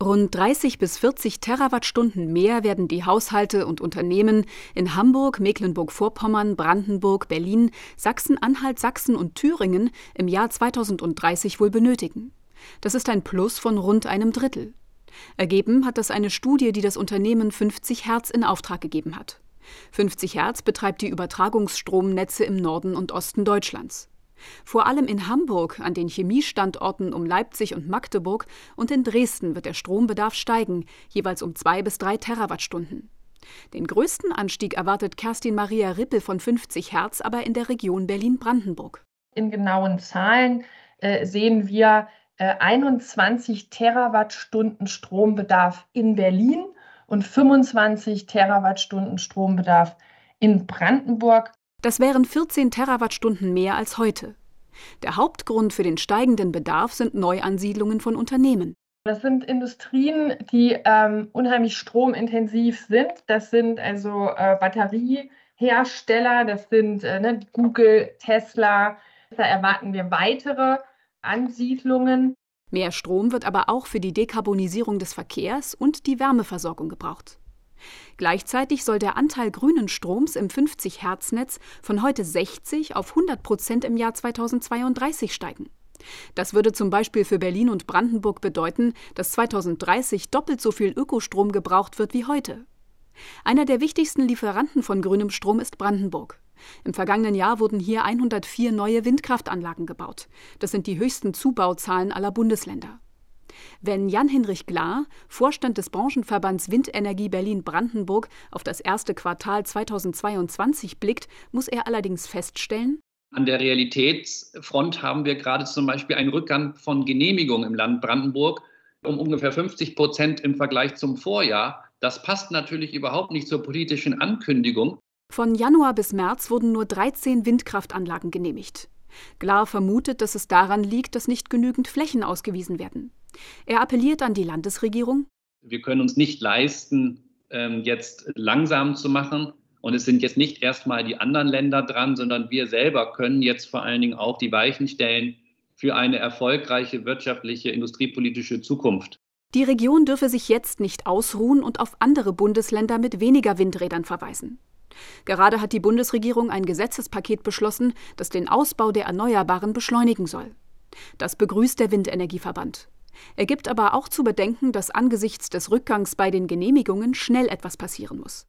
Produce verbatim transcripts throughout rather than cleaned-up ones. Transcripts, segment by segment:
Rund dreißig bis vierzig Terawattstunden mehr werden die Haushalte und Unternehmen in Hamburg, Mecklenburg-Vorpommern, Brandenburg, Berlin, Sachsen-Anhalt, Sachsen und Thüringen im Jahr zweitausenddreißig wohl benötigen. Das ist ein Plus von rund einem Drittel. Ergeben hat das eine Studie, die das Unternehmen fünfzig Hertz in Auftrag gegeben hat. fünfzig Hertz betreibt die Übertragungsstromnetze im Norden und Osten Deutschlands. Vor allem in Hamburg, an den Chemiestandorten um Leipzig und Magdeburg und in Dresden wird der Strombedarf steigen, jeweils um zwei bis drei Terawattstunden. Den größten Anstieg erwartet Kerstin Maria Rippel von fünfzig Hertz aber in der Region Berlin-Brandenburg. In genauen Zahlen äh, sehen wir äh, einundzwanzig Terawattstunden Strombedarf in Berlin und fünfundzwanzig Terawattstunden Strombedarf in Brandenburg. Das wären vierzehn Terawattstunden mehr als heute. Der Hauptgrund für den steigenden Bedarf sind Neuansiedlungen von Unternehmen. Das sind Industrien, die ähm, unheimlich stromintensiv sind. Das sind also äh, Batteriehersteller, das sind äh, ne, Google, Tesla. Da erwarten wir weitere Ansiedlungen. Mehr Strom wird aber auch für die Dekarbonisierung des Verkehrs und die Wärmeversorgung gebraucht. Gleichzeitig soll der Anteil grünen Stroms im fünfzig Hertz Netz von heute sechzig auf hundert Prozent im Jahr zweitausendzweiunddreißig steigen. Das würde zum Beispiel für Berlin und Brandenburg bedeuten, dass zweitausenddreißig doppelt so viel Ökostrom gebraucht wird wie heute. Einer der wichtigsten Lieferanten von grünem Strom ist Brandenburg. Im vergangenen Jahr wurden hier hundertvier neue Windkraftanlagen gebaut. Das sind die höchsten Zubauzahlen aller Bundesländer. Wenn Jan-Hinrich Glar, Vorstand des Branchenverbands Windenergie Berlin-Brandenburg, auf das erste Quartal zweitausendzweiundzwanzig blickt, muss er allerdings feststellen: An der Realitätsfront haben wir gerade zum Beispiel einen Rückgang von Genehmigungen im Land Brandenburg um ungefähr fünfzig Prozent im Vergleich zum Vorjahr. Das passt natürlich überhaupt nicht zur politischen Ankündigung. Von Januar bis März wurden nur dreizehn Windkraftanlagen genehmigt. Glar vermutet, dass es daran liegt, dass nicht genügend Flächen ausgewiesen werden. Er appelliert an die Landesregierung: Wir können uns nicht leisten, jetzt langsam zu machen. Und es sind jetzt nicht erstmal die anderen Länder dran, sondern wir selber können jetzt vor allen Dingen auch die Weichen stellen für eine erfolgreiche wirtschaftliche, industriepolitische Zukunft. Die Region dürfe sich jetzt nicht ausruhen und auf andere Bundesländer mit weniger Windrädern verweisen. Gerade hat die Bundesregierung ein Gesetzespaket beschlossen, das den Ausbau der Erneuerbaren beschleunigen soll. Das begrüßt der Windenergieverband. Er gibt aber auch zu bedenken, dass angesichts des Rückgangs bei den Genehmigungen schnell etwas passieren muss.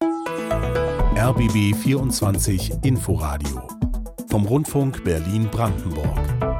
R B B vierundzwanzig Inforadio vom Rundfunk Berlin-Brandenburg.